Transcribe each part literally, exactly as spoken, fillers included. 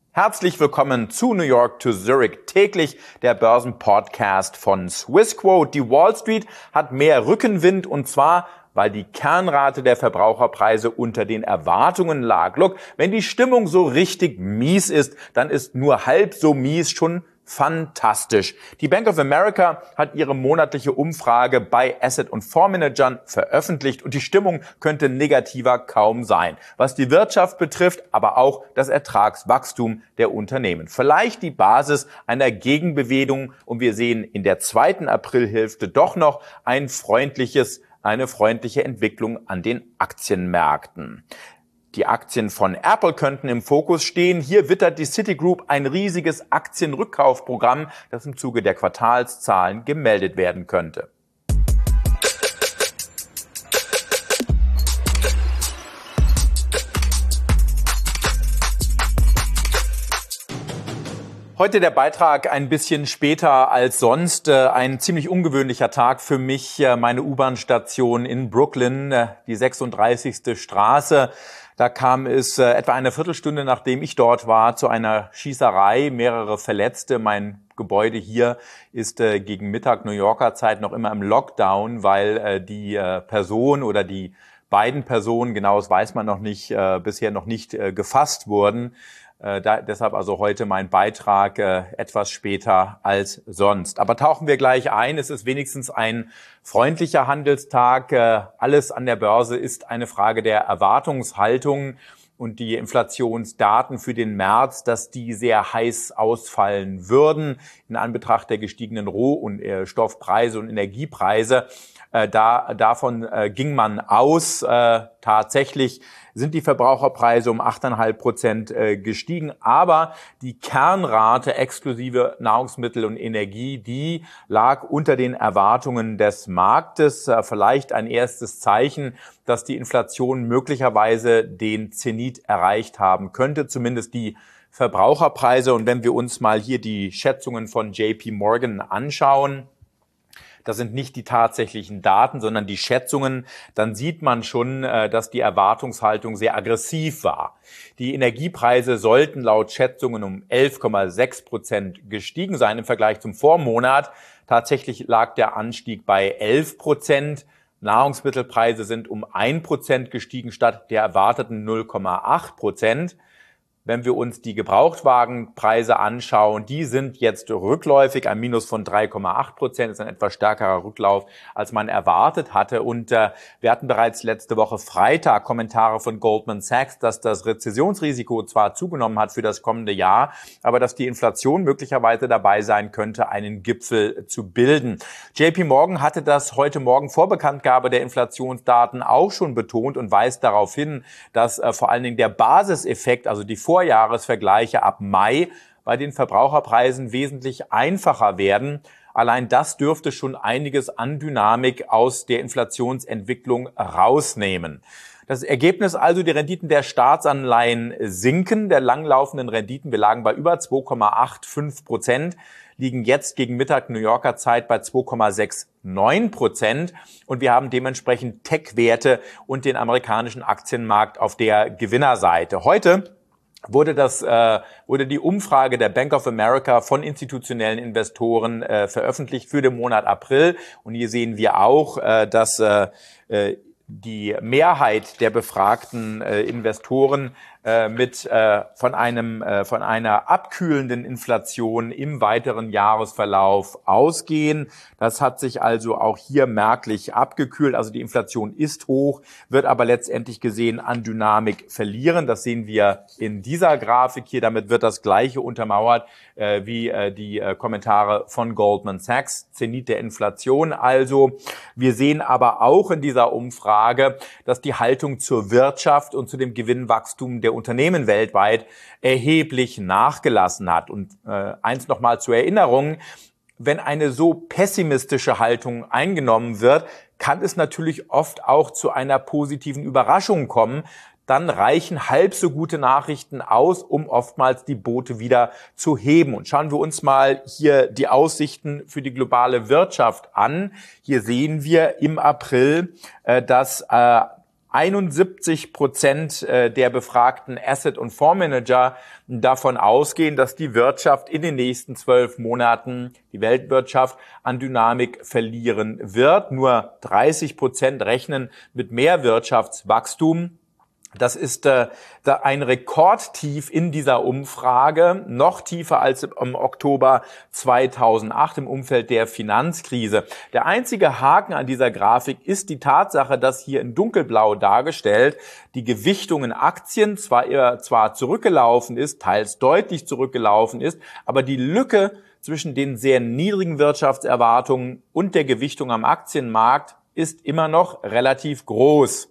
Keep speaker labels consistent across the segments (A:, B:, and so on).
A: Herzlich willkommen zu New York to Zurich, täglich der Börsenpodcast von Swissquote. Die Wall Street hat mehr Rückenwind und zwar, weil die Kernrate der Verbraucherpreise unter den Erwartungen lag. Look, wenn die Stimmung so richtig mies ist, dann ist nur halb so mies schon fantastisch. Die Bank of America hat ihre monatliche Umfrage bei Asset- und Fondsmanagern veröffentlicht und die Stimmung könnte negativer kaum sein, was die Wirtschaft betrifft, aber auch das Ertragswachstum der Unternehmen. Vielleicht die Basis einer Gegenbewegung und wir sehen in der zweiten Aprilhälfte doch noch ein freundliches, eine freundliche Entwicklung an den Aktienmärkten. Die Aktien von Apple könnten im Fokus stehen. Hier wittert die Citigroup ein riesiges Aktienrückkaufprogramm, das im Zuge der Quartalszahlen gemeldet werden könnte. Heute der Beitrag ein bisschen später als sonst. Ein ziemlich ungewöhnlicher Tag für mich. Meine U-Bahn-Station in Brooklyn, die sechsunddreißigste Straße. Da kam es äh, etwa eine Viertelstunde, nachdem ich dort war, zu einer Schießerei, mehrere Verletzte. Mein Gebäude hier ist äh, gegen Mittag New Yorker Zeit noch immer im Lockdown, weil äh, die äh, Person oder die beiden Personen, genaues weiß man noch nicht, äh, bisher noch nicht äh, gefasst wurden. Äh, da, deshalb also heute mein Beitrag äh, etwas später als sonst. Aber tauchen wir gleich ein. Es ist wenigstens ein freundlicher Handelstag. Äh, alles an der Börse ist eine Frage der Erwartungshaltung und die Inflationsdaten für den März, dass die sehr heiß ausfallen würden in Anbetracht der gestiegenen Rohstoffpreise und Energiepreise. Äh, da, davon äh, ging man aus. Äh, tatsächlich sind die Verbraucherpreise um acht Komma fünf Prozent äh, gestiegen. Aber die Kernrate exklusive Nahrungsmittel und Energie, die lag unter den Erwartungen des Marktes. Äh, vielleicht ein erstes Zeichen, dass die Inflation möglicherweise den Zenit erreicht haben könnte, zumindest die Verbraucherpreise. Und wenn wir uns mal hier die Schätzungen von J P Morgan anschauen, das sind nicht die tatsächlichen Daten, sondern die Schätzungen, dann sieht man schon, dass die Erwartungshaltung sehr aggressiv war. Die Energiepreise sollten laut Schätzungen um elf Komma sechs Prozent gestiegen sein im Vergleich zum Vormonat. Tatsächlich lag der Anstieg bei elf Prozent. Nahrungsmittelpreise sind um ein Prozent gestiegen statt der erwarteten null Komma acht Prozent. Wenn wir uns die Gebrauchtwagenpreise anschauen, die sind jetzt rückläufig, ein Minus von drei Komma acht Prozent, ist ein etwas stärkerer Rücklauf, als man erwartet hatte. Und äh, wir hatten bereits letzte Woche Freitag Kommentare von Goldman Sachs, dass das Rezessionsrisiko zwar zugenommen hat für das kommende Jahr, aber dass die Inflation möglicherweise dabei sein könnte, einen Gipfel zu bilden. J P Morgan hatte das heute Morgen vor Bekanntgabe der Inflationsdaten auch schon betont und weist darauf hin, dass äh, vor allen Dingen der Basiseffekt, also die Vorjahresvergleiche ab Mai bei den Verbraucherpreisen wesentlich einfacher werden. Allein das dürfte schon einiges an Dynamik aus der Inflationsentwicklung rausnehmen. Das Ergebnis also, die Renditen der Staatsanleihen sinken, der langlaufenden Renditen. Wir lagen bei über zwei Komma fünfundachtzig Prozent, liegen jetzt gegen Mittag New Yorker Zeit bei zwei Komma neunundsechzig Prozent und wir haben dementsprechend Tech-Werte und den amerikanischen Aktienmarkt auf der Gewinnerseite. Heute wurde das äh, wurde die Umfrage der Bank of America von institutionellen Investoren äh, veröffentlicht für den Monat April und hier sehen wir auch, äh, dass äh, die Mehrheit der befragten äh, Investoren äh, mit äh, von einem äh, von einer abkühlenden Inflation im weiteren Jahresverlauf ausgehen. Das hat sich also auch hier merklich abgekühlt. Also die Inflation ist hoch, wird aber letztendlich gesehen an Dynamik verlieren. Das sehen wir in dieser Grafik hier. Damit wird das Gleiche untermauert äh, wie äh, die äh, Kommentare von Goldman Sachs. Zenit der Inflation. Also wir sehen aber auch in dieser Umfrage, dass die Haltung zur Wirtschaft und zu dem Gewinnwachstum der Unternehmen weltweit erheblich nachgelassen hat. Und äh, eins nochmal zur Erinnerung, wenn eine so pessimistische Haltung eingenommen wird, kann es natürlich oft auch zu einer positiven Überraschung kommen. Dann reichen halb so gute Nachrichten aus, um oftmals die Boote wieder zu heben. Und schauen wir uns mal hier die Aussichten für die globale Wirtschaft an. Hier sehen wir im April, äh, dass äh, einundsiebzig Prozent der befragten Asset- und Fondsmanager davon ausgehen, dass die Wirtschaft in den nächsten zwölf Monaten, die Weltwirtschaft, an Dynamik verlieren wird. Nur dreißig Prozent rechnen mit mehr Wirtschaftswachstum. Das ist äh, ein Rekordtief in dieser Umfrage, noch tiefer als im Oktober zweitausendacht im Umfeld der Finanzkrise. Der einzige Haken an dieser Grafik ist die Tatsache, dass hier in dunkelblau dargestellt die Gewichtung in Aktien zwar eher, zwar zurückgelaufen ist, teils deutlich zurückgelaufen ist, aber die Lücke zwischen den sehr niedrigen Wirtschaftserwartungen und der Gewichtung am Aktienmarkt ist immer noch relativ groß.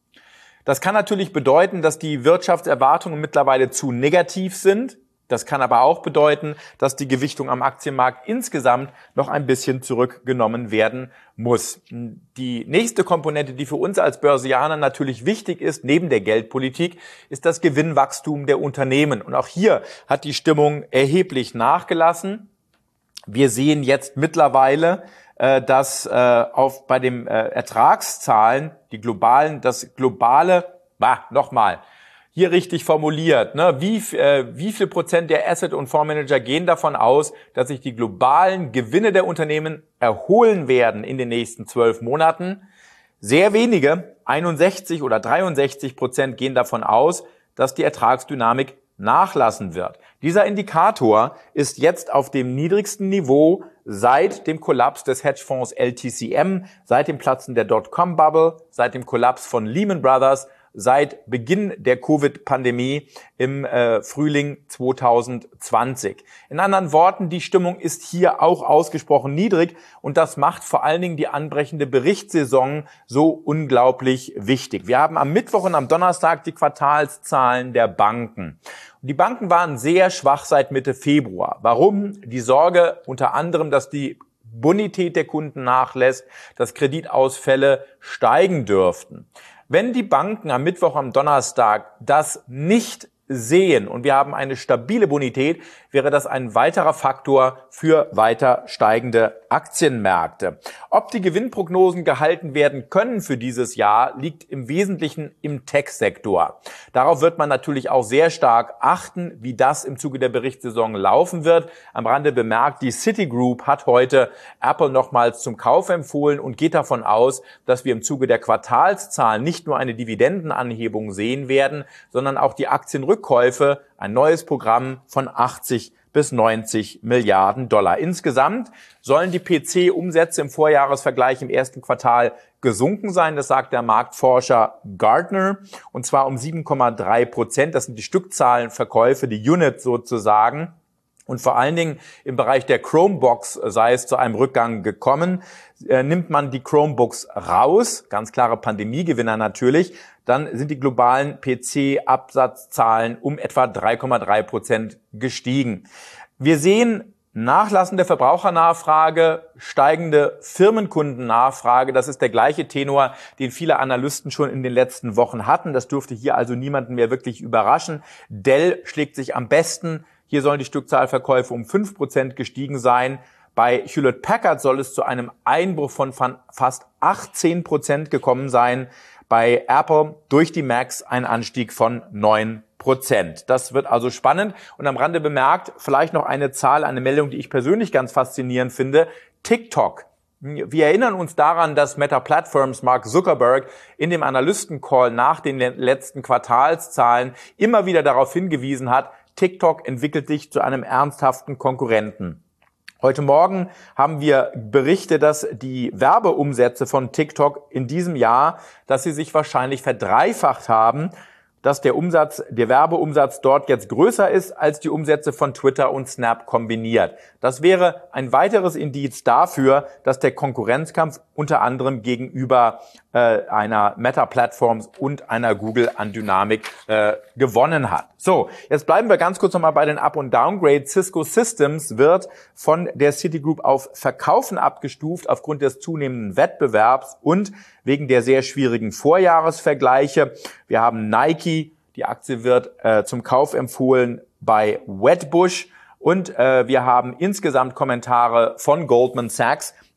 A: Das kann natürlich bedeuten, dass die Wirtschaftserwartungen mittlerweile zu negativ sind. Das kann aber auch bedeuten, dass die Gewichtung am Aktienmarkt insgesamt noch ein bisschen zurückgenommen werden muss. Die nächste Komponente, die für uns als Börsianer natürlich wichtig ist, neben der Geldpolitik, ist das Gewinnwachstum der Unternehmen. Und auch hier hat die Stimmung erheblich nachgelassen. Wir sehen jetzt mittlerweile, dass äh, auf bei den äh, Ertragszahlen die globalen das globale bah, nochmal hier richtig formuliert, ne, wie äh, wie viel Prozent der Asset- und Fondsmanager gehen davon aus, dass sich die globalen Gewinne der Unternehmen erholen werden in den nächsten zwölf Monaten? Sehr wenige, einundsechzig oder dreiundsechzig Prozent gehen davon aus, dass die Ertragsdynamik nachlassen wird. Dieser Indikator ist jetzt auf dem niedrigsten Niveau seit dem Kollaps des Hedgefonds L T C M, seit dem Platzen der Dotcom-Bubble, seit dem Kollaps von Lehman Brothers, seit Beginn der Covid-Pandemie im äh, Frühling zweitausendzwanzig. In anderen Worten, die Stimmung ist hier auch ausgesprochen niedrig und das macht vor allen Dingen die anbrechende Berichtssaison so unglaublich wichtig. Wir haben am Mittwoch und am Donnerstag die Quartalszahlen der Banken. Und die Banken waren sehr schwach seit Mitte Februar. Warum? Die Sorge unter anderem, dass die Bonität der Kunden nachlässt, dass Kreditausfälle steigen dürften. Wenn die Banken am Mittwoch, am Donnerstag das nicht sehen und wir haben eine stabile Bonität, wäre das ein weiterer Faktor für weiter steigende Aktienmärkte. Ob die Gewinnprognosen gehalten werden können für dieses Jahr, liegt im Wesentlichen im Tech-Sektor. Darauf wird man natürlich auch sehr stark achten, wie das im Zuge der Berichtssaison laufen wird. Am Rande bemerkt, die Citigroup hat heute Apple nochmals zum Kauf empfohlen und geht davon aus, dass wir im Zuge der Quartalszahlen nicht nur eine Dividendenanhebung sehen werden, sondern auch die Aktienrückkäufe, ein neues Programm von achtzig bis neunzig Milliarden Dollar. Insgesamt sollen die P C-Umsätze im Vorjahresvergleich im ersten Quartal gesunken sein. Das sagt der Marktforscher Gartner. Und zwar um sieben Komma drei Prozent. Das sind die Stückzahlenverkäufe, die Units sozusagen. Und vor allen Dingen im Bereich der Chromebox sei es zu einem Rückgang gekommen. Äh, nimmt man die Chromebooks raus, ganz klare Pandemiegewinner natürlich, dann sind die globalen P C-Absatzzahlen um etwa drei Komma drei Prozent gestiegen. Wir sehen nachlassende Verbrauchernachfrage, steigende Firmenkundennachfrage. Das ist der gleiche Tenor, den viele Analysten schon in den letzten Wochen hatten. Das dürfte hier also niemanden mehr wirklich überraschen. Dell schlägt sich am besten. Hier sollen die Stückzahlverkäufe um fünf Prozent gestiegen sein. Bei Hewlett-Packard soll es zu einem Einbruch von fast achtzehn Prozent gekommen sein. Bei Apple durch die Macs ein Anstieg von neun Prozent. Das wird also spannend. Und am Rande bemerkt, vielleicht noch eine Zahl, eine Meldung, die ich persönlich ganz faszinierend finde. TikTok. Wir erinnern uns daran, dass Meta Platforms Mark Zuckerberg in dem Analystencall nach den letzten Quartalszahlen immer wieder darauf hingewiesen hat, TikTok entwickelt sich zu einem ernsthaften Konkurrenten. Heute Morgen haben wir Berichte, dass die Werbeumsätze von TikTok in diesem Jahr, dass sie sich wahrscheinlich verdreifacht haben, dass der Umsatz, der Werbeumsatz dort jetzt größer ist als die Umsätze von Twitter und Snap kombiniert. Das wäre ein weiteres Indiz dafür, dass der Konkurrenzkampf unter anderem gegenüber äh, einer Meta Platforms und einer Google an Dynamik äh, gewonnen hat. So, jetzt bleiben wir ganz kurz nochmal bei den Up- und Downgrades. Cisco Systems wird von der Citigroup auf Verkaufen abgestuft aufgrund des zunehmenden Wettbewerbs und wegen der sehr schwierigen Vorjahresvergleiche. Wir haben Nike, die Aktie wird äh, zum Kauf empfohlen bei Wedbush und äh, wir haben insgesamt Kommentare von Goldman Sachs,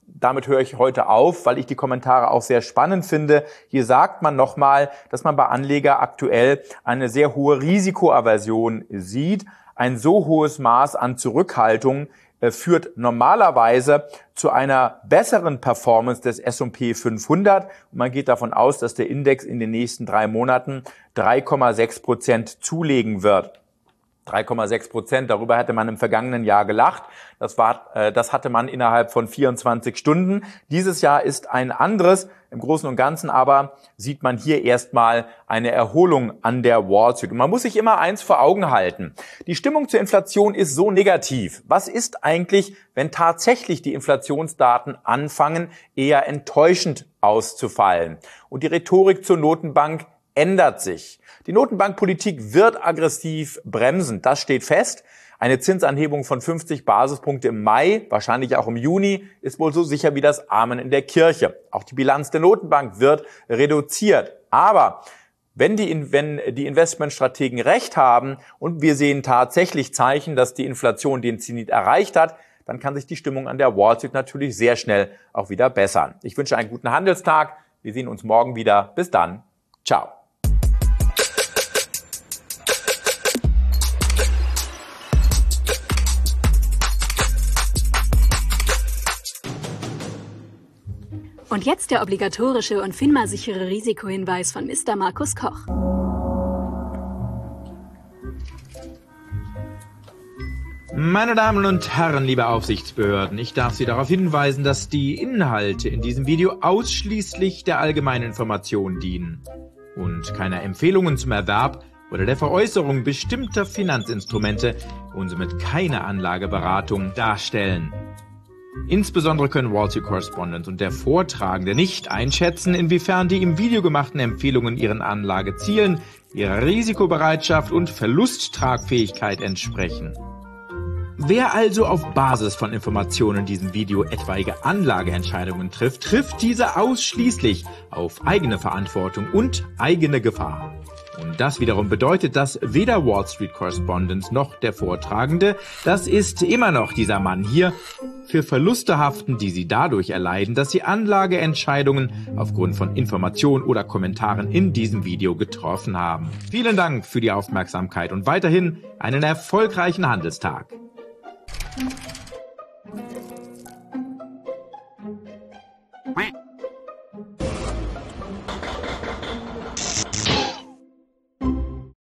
A: damit höre ich heute auf, weil ich die Kommentare auch sehr spannend finde. Hier sagt man nochmal, dass man bei Anleger aktuell eine sehr hohe Risikoaversion sieht. Ein so hohes Maß an Zurückhaltung äh, führt normalerweise zu einer besseren Performance des S und P fünfhundert. Und man geht davon aus, dass der Index in den nächsten drei Monaten drei Komma sechs Prozent zulegen wird. drei Komma sechs Prozent, darüber hätte man im vergangenen Jahr gelacht. Das war, äh, das hatte man innerhalb von vierundzwanzig Stunden. Dieses Jahr ist ein anderes. Im Großen und Ganzen aber sieht man hier erstmal eine Erholung an der Wall Street. Und man muss sich immer eins vor Augen halten. Die Stimmung zur Inflation ist so negativ. Was ist eigentlich, wenn tatsächlich die Inflationsdaten anfangen, eher enttäuschend auszufallen? Und die Rhetorik zur Notenbank ändert sich. Die Notenbankpolitik wird aggressiv bremsen, das steht fest. Eine Zinsanhebung von fünfzig Basispunkte im Mai, wahrscheinlich auch im Juni, ist wohl so sicher wie das Amen in der Kirche. Auch die Bilanz der Notenbank wird reduziert. Aber wenn die, wenn die Investmentstrategen recht haben und wir sehen tatsächlich Zeichen, dass die Inflation den Zenit erreicht hat, dann kann sich die Stimmung an der Wall Street natürlich sehr schnell auch wieder bessern. Ich wünsche einen guten Handelstag. Wir sehen uns morgen wieder. Bis dann. Ciao.
B: Und jetzt der obligatorische und FINMA-sichere Risikohinweis von Mister Markus Koch.
C: Meine Damen und Herren, liebe Aufsichtsbehörden, ich darf Sie darauf hinweisen, dass die Inhalte in diesem Video ausschließlich der allgemeinen Information dienen und keine Empfehlungen zum Erwerb oder der Veräußerung bestimmter Finanzinstrumente und somit keine Anlageberatung darstellen. Insbesondere können Wall Street Correspondent und der Vortragende nicht einschätzen, inwiefern die im Video gemachten Empfehlungen ihren Anlagezielen, ihrer Risikobereitschaft und Verlusttragfähigkeit entsprechen. Wer also auf Basis von Informationen in diesem Video etwaige Anlageentscheidungen trifft, trifft diese ausschließlich auf eigene Verantwortung und eigene Gefahr. Und das wiederum bedeutet, dass weder Wall Street Correspondent noch der Vortragende, das ist immer noch dieser Mann hier, für Verluste haften, die sie dadurch erleiden, dass sie Anlageentscheidungen aufgrund von Informationen oder Kommentaren in diesem Video getroffen haben. Vielen Dank für die Aufmerksamkeit und weiterhin einen erfolgreichen Handelstag.